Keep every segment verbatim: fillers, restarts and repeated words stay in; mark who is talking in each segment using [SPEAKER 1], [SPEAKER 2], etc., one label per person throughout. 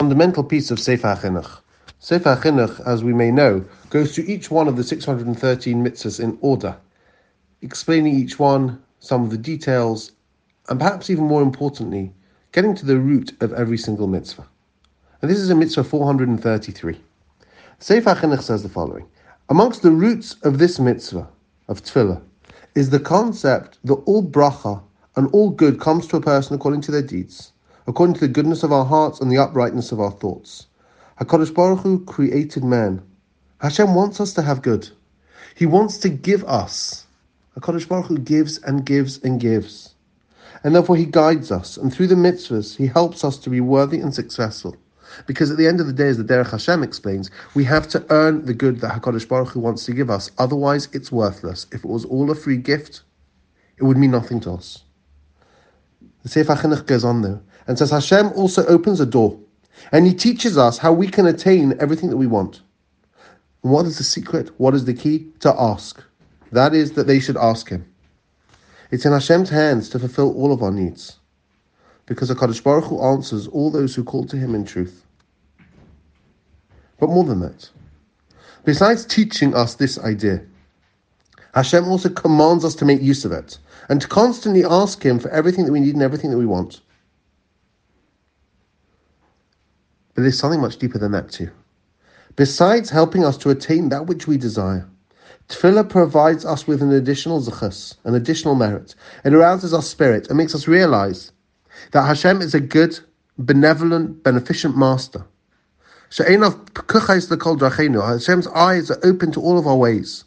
[SPEAKER 1] Fundamental piece of Sefer HaChinuch. Sefer HaChinuch, as we may know, goes through each one of the six hundred thirteen mitzvahs in order, explaining each one, some of the details, and perhaps even more importantly, getting to the root of every single mitzvah. And this is in mitzvah four hundred thirty-three. Sefer HaChinuch says the following: amongst the roots of this mitzvah, of tefillah, is the concept that all bracha and all good comes to a person according to their deeds, according to the goodness of our hearts and the uprightness of our thoughts. HaKadosh Baruch Hu created man. Hashem wants us to have good. He wants to give us. HaKadosh Baruch Hu gives and gives and gives. And therefore He guides us, and through the mitzvahs He helps us to be worthy and successful. Because at the end of the day, as the Derech Hashem explains, we have to earn the good that HaKadosh Baruch Hu wants to give us. Otherwise, it's worthless. If it was all a free gift, it would mean nothing to us. The Sefer HaChinuch goes on there and says Hashem also opens a door, and He teaches us how we can attain everything that we want. And what is the secret? What is the key? To ask. That is, that they should ask Him. It's in Hashem's hands to fulfill all of our needs, because HaKadosh Baruch Hu answers all those who call to Him in truth. But more than that, besides teaching us this idea, Hashem also commands us to make use of it, and to constantly ask Him for everything that we need and everything that we want. But there's something much deeper than that too. Besides helping us to attain that which we desire, Tefillah provides us with an additional zechus, an additional merit. It arouses our spirit and makes us realize that Hashem is a good, benevolent, beneficent master. Hashem's eyes are open to all of our ways.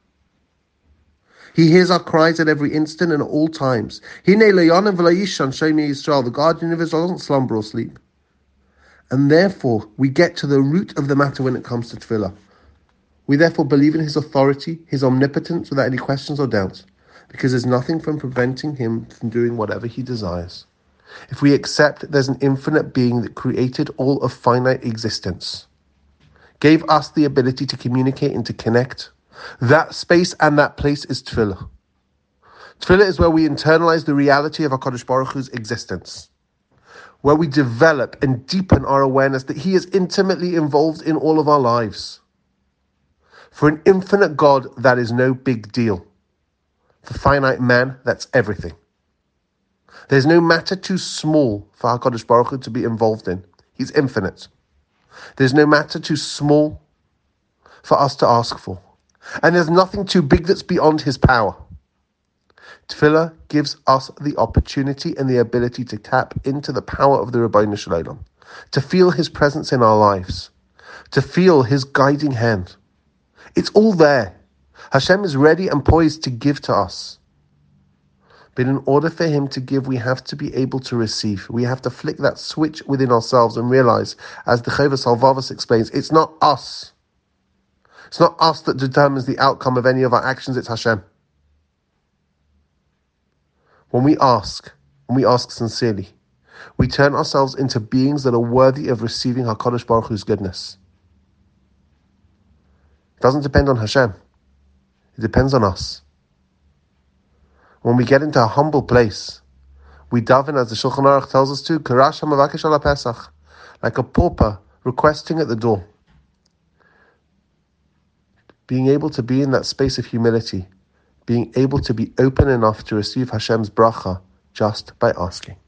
[SPEAKER 1] He hears our cries at every instant and at all times. The guardian of Israel doesn't slumber or sleep. And therefore, we get to the root of the matter when it comes to tefillah. We therefore believe in His authority, His omnipotence, without any questions or doubts, because there's nothing from preventing Him from doing whatever He desires. If we accept there's an infinite being that created all of finite existence, gave us the ability to communicate and to connect, that space and that place is tefillah. Tefillah is where we internalize the reality of HaKadosh Baruch Hu's existence, where we develop and deepen our awareness that He is intimately involved in all of our lives. For an infinite God, that is no big deal. For finite man, that's everything. There's no matter too small for HaKadosh Baruch Hu to be involved in. He's infinite. There's no matter too small for us to ask for. And there's nothing too big that's beyond His power. Tefillah gives us the opportunity and the ability to tap into the power of the Ribbono Shel Olam, to feel His presence in our lives, to feel His guiding hand. It's all there. Hashem is ready and poised to give to us. But in order for Him to give, we have to be able to receive. We have to flick that switch within ourselves and realize, as the Chovos HaLevavos explains, it's not us. It's not us that determines the outcome of any of our actions, it's Hashem. When we ask, when we ask sincerely, we turn ourselves into beings that are worthy of receiving HaKadosh Baruch Hu's goodness. It doesn't depend on Hashem. It depends on us. When we get into a humble place, we daven, as the Shulchan Aruch tells us to, Karash HaMavakesh Al HaPesach, like a pauper requesting at the door. Being able to be in that space of humility, being able to be open enough to receive Hashem's bracha just by asking.